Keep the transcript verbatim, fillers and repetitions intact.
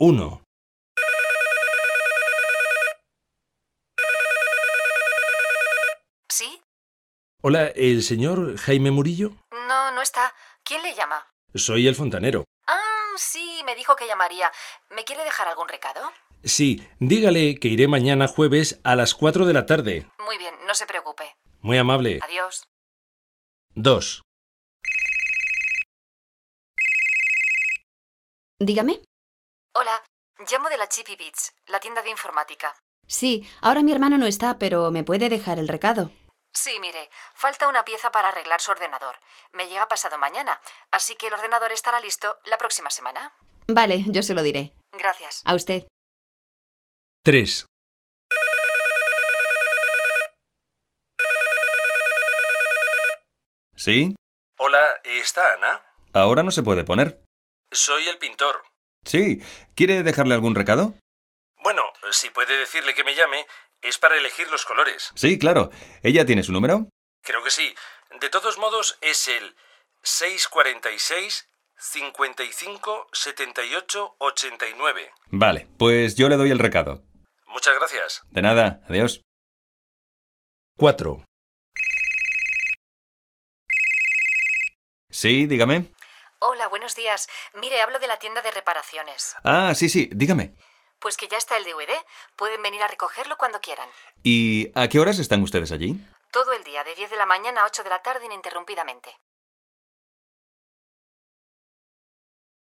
Uno. ¿Sí? Hola, ¿el señor Jaime Murillo? No, no está. ¿Quién le llama? Soy el fontanero. Ah, sí, me dijo que llamaría. ¿Me quiere dejar algún recado? Sí, dígale que iré mañana jueves a las cuatro de la tarde. Muy bien, no se preocupe. Muy amable. Adiós. Dos. Dígame. Hola, llamo de la Chippy Beats, la tienda de informática. Sí, ahora mi hermano no está, pero ¿me puede dejar el recado? Sí, mire, falta una pieza para arreglar su ordenador. Me llega pasado mañana, así que el ordenador estará listo la próxima semana. Vale, yo se lo diré. Gracias. A usted. Tres. ¿Sí? Hola, ¿está Ana? Ahora no se puede poner. Soy el pintor. Sí. ¿Quiere dejarle algún recado? Bueno, si puede decirle que me llame, es para elegir los colores. Sí, claro. ¿Ella tiene su número? Creo que sí. De todos modos, es el seis cuarenta y seis, cincuenta y cinco, setenta y ocho, ochenta y nueve. Vale, pues yo le doy el recado. Muchas gracias. De nada, adiós. Cuatro. Sí, dígame. Hola, buenos días. Mire, hablo de la tienda de reparaciones. Ah, sí, sí, dígame. Pues que ya está el D V D. Pueden venir a recogerlo cuando quieran. ¿Y a qué horas están ustedes allí? Todo el día, de diez de la mañana a ocho de la tarde ininterrumpidamente.